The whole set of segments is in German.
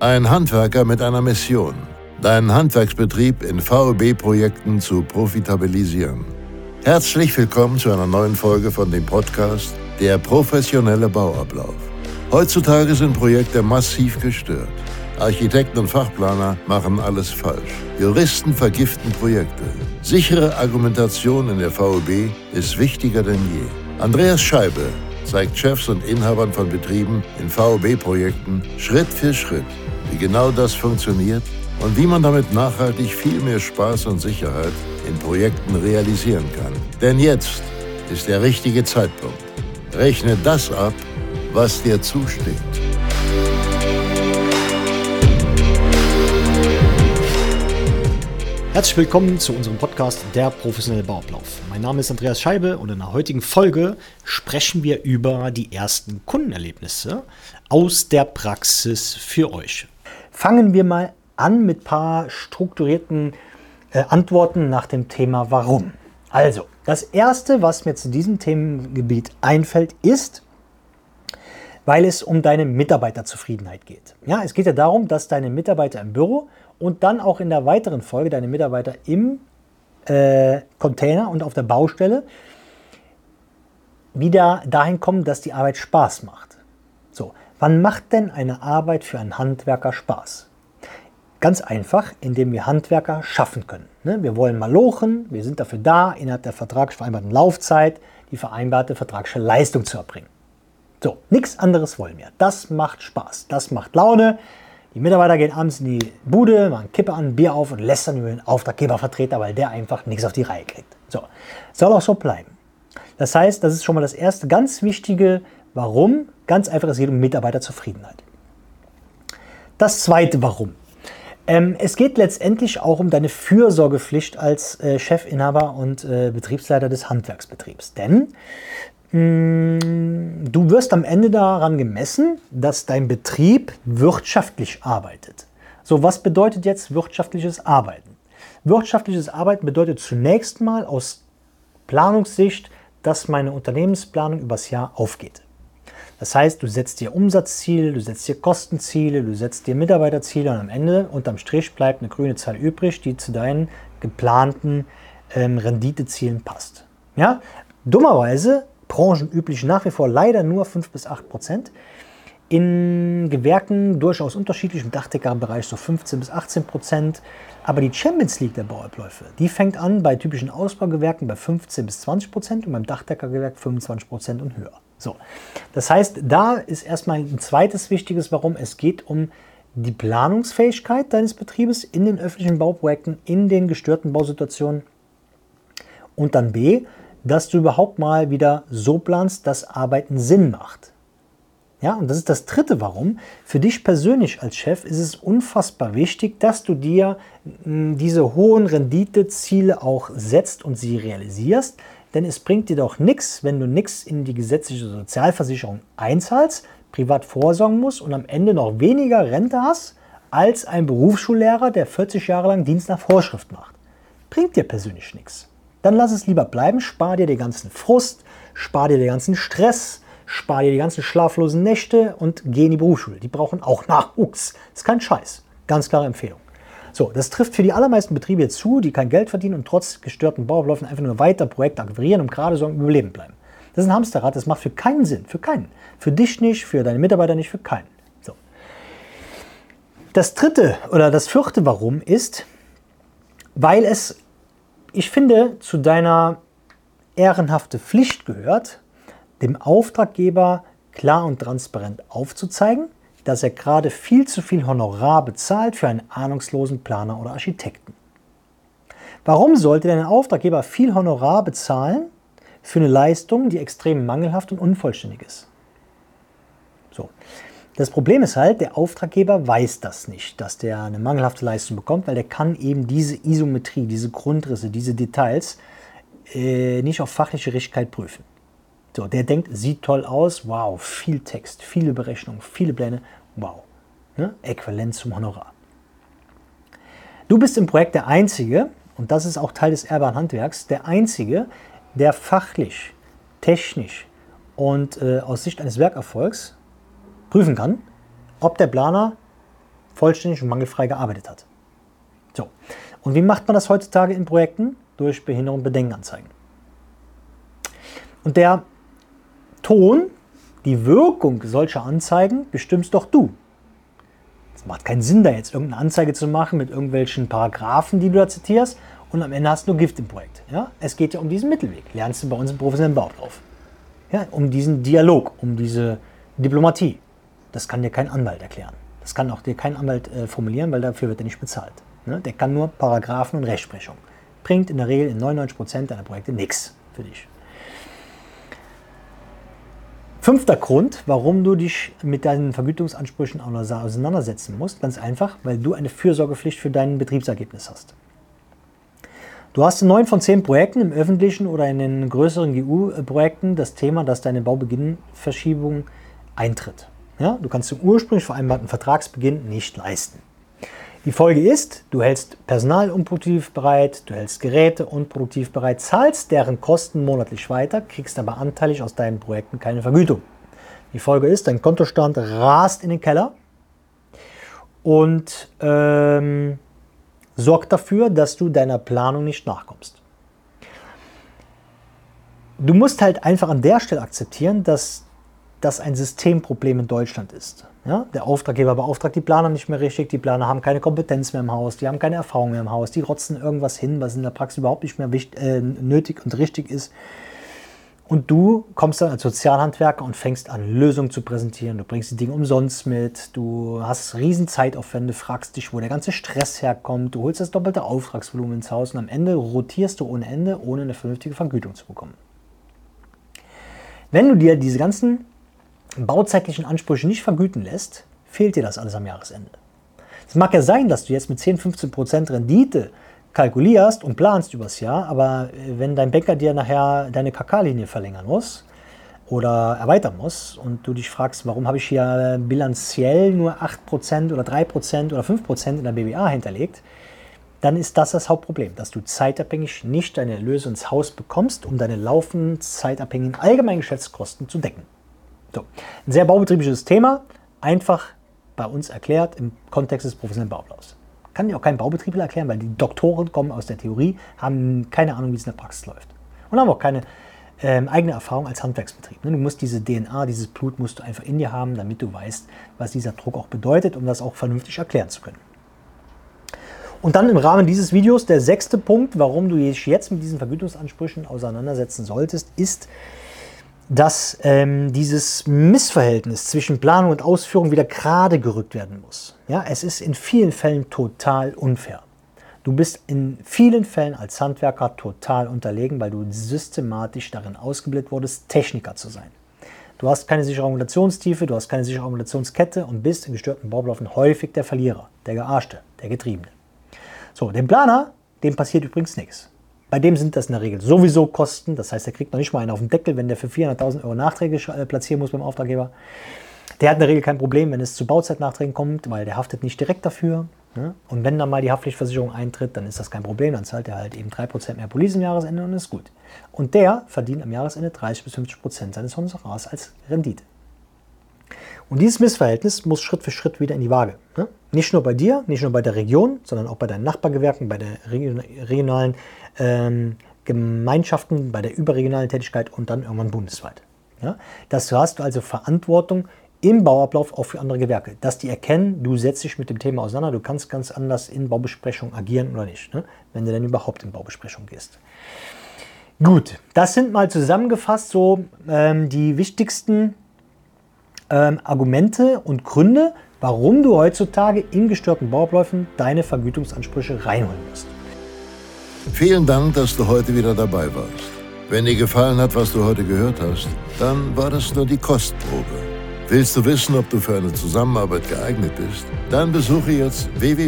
Ein Handwerker mit einer Mission: deinen Handwerksbetrieb in VEB-Projekten zu profitabilisieren. Herzlich willkommen zu einer neuen Folge von dem Podcast Der professionelle Bauablauf. Heutzutage sind Projekte massiv gestört. Architekten und Fachplaner machen alles falsch. Juristen vergiften Projekte. Sichere Argumentation in der VEB ist wichtiger denn je. Andreas Scheibe zeigt Chefs und Inhabern von Betrieben in VEB-Projekten Schritt für Schritt, wie genau das funktioniert und wie man damit nachhaltig viel mehr Spaß und Sicherheit in Projekten realisieren kann. Denn jetzt ist der richtige Zeitpunkt. Rechne das ab, was dir zusteht. Herzlich willkommen zu unserem Podcast Der professionelle Bauablauf. Mein Name ist Andreas Scheibe und in der heutigen Folge sprechen wir über die ersten Kundenerlebnisse aus der Praxis für euch. Fangen wir mal an mit ein paar strukturierten Antworten nach dem Thema Warum. Also, das Erste, was mir zu diesem Themengebiet einfällt, ist, weil es um deine Mitarbeiterzufriedenheit geht. Ja, es geht ja darum, dass deine Mitarbeiter im Büro und dann auch in der weiteren Folge deine Mitarbeiter im Container und auf der Baustelle wieder dahin kommen, dass die Arbeit Spaß macht. So, wann macht denn eine Arbeit für einen Handwerker Spaß? Ganz einfach, indem wir Handwerker schaffen können. Wir wollen malochen, wir sind dafür da, innerhalb der vertraglich vereinbarten Laufzeit die vereinbarte vertragliche Leistung zu erbringen. So, nichts anderes wollen wir. Das macht Spaß, das macht Laune. Die Mitarbeiter gehen abends in die Bude, machen Kippe an, Bier auf und lästern über den Auftraggebervertreter, weil der einfach nichts auf die Reihe kriegt. So, soll auch so bleiben. Das heißt, das ist schon mal das erste ganz wichtige Warum. Ganz einfach, es geht um Mitarbeiterzufriedenheit. Das zweite Warum. Es geht letztendlich auch um deine Fürsorgepflicht als Chefinhaber und Betriebsleiter des Handwerksbetriebs. Denn du wirst am Ende daran gemessen, dass dein Betrieb wirtschaftlich arbeitet. So, was bedeutet jetzt wirtschaftliches Arbeiten? Wirtschaftliches Arbeiten bedeutet zunächst mal aus Planungssicht, dass meine Unternehmensplanung übers Jahr aufgeht. Das heißt, du setzt dir Umsatzziele, du setzt dir Kostenziele, du setzt dir Mitarbeiterziele und am Ende, unterm Strich, bleibt eine grüne Zahl übrig, die zu deinen geplanten Renditezielen passt. Ja? Dummerweise branchenüblich nach wie vor leider nur 5-8%. In Gewerken durchaus unterschiedlich, im Dachdeckerbereich so 15-18%. Aber die Champions League der Bauabläufe, die fängt an bei typischen Ausbaugewerken bei 15-20% und beim Dachdeckergewerk 25% und höher. So, das heißt, da ist erstmal ein zweites wichtiges Warum. Es geht um die Planungsfähigkeit deines Betriebes in den öffentlichen Bauprojekten, in den gestörten Bausituationen. Und dann B, dass du überhaupt mal wieder so planst, dass Arbeiten Sinn macht. Ja, und das ist das dritte Warum. Für dich persönlich als Chef ist es unfassbar wichtig, dass du dir diese hohen Renditeziele auch setzt und sie realisierst. Denn es bringt dir doch nichts, wenn du nichts in die gesetzliche Sozialversicherung einzahlst, privat vorsorgen musst und am Ende noch weniger Rente hast, als ein Berufsschullehrer, der 40 Jahre lang Dienst nach Vorschrift macht. Bringt dir persönlich nichts. Dann lass es lieber bleiben, spar dir den ganzen Frust, spar dir den ganzen Stress, spar dir die ganzen schlaflosen Nächte und geh in die Berufsschule. Die brauchen auch Nachwuchs. Das ist kein Scheiß. Ganz klare Empfehlung. So, das trifft für die allermeisten Betriebe jetzt zu, die kein Geld verdienen und trotz gestörten Bauabläufen einfach nur weiter Projekte akquirieren und gerade so im Überleben bleiben. Das ist ein Hamsterrad, das macht für keinen Sinn. Für keinen. Für dich nicht, für deine Mitarbeiter nicht, für keinen. So. Das dritte oder das vierte Warum ist, weil es, ich finde, zu deiner ehrenhaften Pflicht gehört, dem Auftraggeber klar und transparent aufzuzeigen, dass er gerade viel zu viel Honorar bezahlt für einen ahnungslosen Planer oder Architekten. Warum sollte denn ein Auftraggeber viel Honorar bezahlen für eine Leistung, die extrem mangelhaft und unvollständig ist? So. Das Problem ist halt, der Auftraggeber weiß das nicht, dass der eine mangelhafte Leistung bekommt, weil der kann eben diese Isometrie, diese Grundrisse, diese Details nicht auf fachliche Richtigkeit prüfen. So, der denkt, sieht toll aus, wow, viel Text, viele Berechnungen, viele Pläne, wow, ne? Äquivalent zum Honorar. Du bist im Projekt der Einzige, und das ist auch Teil des ehrbaren Handwerks, der Einzige, der fachlich, technisch und aus Sicht eines Werkerfolgs prüfen kann, ob der Planer vollständig und mangelfrei gearbeitet hat. So. Und wie macht man das heutzutage in Projekten? Durch Behinderung und Bedenkenanzeigen. Und der Ton, die Wirkung solcher Anzeigen bestimmst doch du. Es macht keinen Sinn, da jetzt irgendeine Anzeige zu machen mit irgendwelchen Paragraphen, die du da zitierst, und am Ende hast du nur Gift im Projekt. Ja? Es geht ja um diesen Mittelweg. Lernst du bei uns im professionellen Bauablauf. Ja? Um diesen Dialog, um diese Diplomatie. Das kann dir kein Anwalt erklären. Das kann auch dir kein Anwalt formulieren, weil dafür wird er nicht bezahlt. Ne? Der kann nur Paragraphen und Rechtsprechung. Bringt in der Regel in 99% deiner Projekte nichts für dich. 5. Grund, warum du dich mit deinen Vergütungsansprüchen auseinandersetzen musst, ganz einfach, weil du eine Fürsorgepflicht für dein Betriebsergebnis hast. Du hast in 9 von 10 Projekten im öffentlichen oder in den größeren GU-Projekten das Thema, dass deine Baubeginnverschiebung eintritt. Ja, du kannst den ursprünglich vereinbarten Vertragsbeginn nicht leisten. Die Folge ist, du hältst Personal unproduktiv bereit, du hältst Geräte unproduktiv bereit, zahlst deren Kosten monatlich weiter, kriegst aber anteilig aus deinen Projekten keine Vergütung. Die Folge ist, dein Kontostand rast in den Keller und sorgt dafür, dass du deiner Planung nicht nachkommst. Du musst halt einfach an der Stelle akzeptieren, dass das ein Systemproblem in Deutschland ist. Ja? Der Auftraggeber beauftragt die Planer nicht mehr richtig, die Planer haben keine Kompetenz mehr im Haus, die haben keine Erfahrung mehr im Haus, die rotzen irgendwas hin, was in der Praxis überhaupt nicht mehr nötig und richtig ist. Und du kommst dann als Sozialhandwerker und fängst an, Lösungen zu präsentieren. Du bringst die Dinge umsonst mit, du hast riesen Zeitaufwände, fragst dich, wo der ganze Stress herkommt, du holst das doppelte Auftragsvolumen ins Haus und am Ende rotierst du ohne Ende, ohne eine vernünftige Vergütung zu bekommen. Wenn du dir diese ganzen bauzeitlichen Ansprüche nicht vergüten lässt, fehlt dir das alles am Jahresende. Es mag ja sein, dass du jetzt mit 10-15% Rendite kalkulierst und planst übers Jahr, aber wenn dein Bäcker dir nachher deine KK-Linie verlängern muss oder erweitern muss und du dich fragst, warum habe ich hier bilanziell nur 8% oder 3% oder 5% in der BWA hinterlegt, dann ist das Hauptproblem, dass du zeitabhängig nicht deine Erlöse ins Haus bekommst, um deine laufenden zeitabhängigen allgemeinen Geschäftskosten zu decken. So. Ein sehr baubetriebliches Thema, einfach bei uns erklärt im Kontext des professionellen Bauablaufs. Kann dir auch kein Baubetriebler erklären, weil die Doktoren kommen aus der Theorie, haben keine Ahnung, wie es in der Praxis läuft. Und haben auch keine eigene Erfahrung als Handwerksbetrieb. Du musst diese DNA, dieses Blut musst du einfach in dir haben, damit du weißt, was dieser Druck auch bedeutet, um das auch vernünftig erklären zu können. Und dann im Rahmen dieses Videos der 6. Punkt, warum du dich jetzt mit diesen Vergütungsansprüchen auseinandersetzen solltest, ist, dass dieses Missverhältnis zwischen Planung und Ausführung wieder gerade gerückt werden muss. Ja, es ist in vielen Fällen total unfair. Du bist in vielen Fällen als Handwerker total unterlegen, weil du systematisch darin ausgebildet wurdest, Techniker zu sein. Du hast keine sichere Angulationstiefe, du hast keine sichere Angulationskette und bist in gestörten Bauabläufen häufig der Verlierer, der Gearschte, der Getriebene. So, dem Planer, dem passiert übrigens nichts. Bei dem sind das in der Regel sowieso Kosten, das heißt, er kriegt noch nicht mal einen auf den Deckel, wenn der für 400.000 € Nachträge platzieren muss beim Auftraggeber. Der hat in der Regel kein Problem, wenn es zu Bauzeitnachträgen kommt, weil der haftet nicht direkt dafür. Ne? Und wenn dann mal die Haftpflichtversicherung eintritt, dann ist das kein Problem, dann zahlt er halt eben 3% mehr Police im Jahresende und ist gut. Und der verdient am Jahresende 30-50% seines Honorars als Rendite. Und dieses Missverhältnis muss Schritt für Schritt wieder in die Waage. Ne? Nicht nur bei dir, nicht nur bei der Region, sondern auch bei deinen Nachbargewerken, bei der regionalen Gemeinschaften, bei der überregionalen Tätigkeit und dann irgendwann bundesweit. Ja? Das hast du also Verantwortung im Bauablauf auch für andere Gewerke, dass die erkennen, du setzt dich mit dem Thema auseinander, du kannst ganz anders in Baubesprechungen agieren oder nicht, ne? Wenn du denn überhaupt in Baubesprechungen gehst. Gut, das sind mal zusammengefasst so die wichtigsten Argumente und Gründe, warum du heutzutage in gestörten Bauabläufen deine Vergütungsansprüche reinholen musst. Vielen Dank, dass du heute wieder dabei warst. Wenn dir gefallen hat, was du heute gehört hast, dann war das nur die Kostprobe. Willst du wissen, ob du für eine Zusammenarbeit geeignet bist? Dann besuche jetzt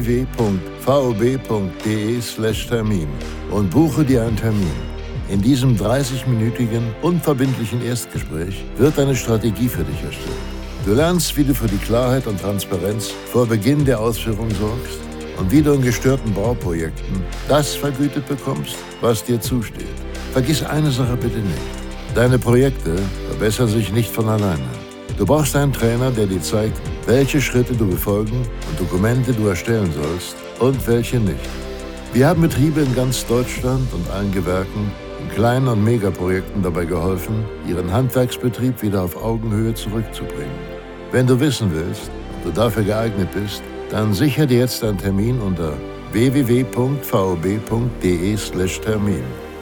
www.vob.de/Termin und buche dir einen Termin. In diesem 30-minütigen, unverbindlichen Erstgespräch wird eine Strategie für dich erstellt. Du lernst, wie du für die Klarheit und Transparenz vor Beginn der Ausführung sorgst und wie du in gestörten Bauprojekten das vergütet bekommst, was dir zusteht. Vergiss eine Sache bitte nicht. Deine Projekte verbessern sich nicht von alleine. Du brauchst einen Trainer, der dir zeigt, welche Schritte du befolgen und Dokumente du erstellen sollst und welche nicht. Wir haben Betriebe in ganz Deutschland und allen Gewerken in kleinen und Megaprojekten dabei geholfen, ihren Handwerksbetrieb wieder auf Augenhöhe zurückzubringen. Wenn du wissen willst, ob du dafür geeignet bist, dann sichere dir jetzt einen Termin unter www.vob.de/Termin.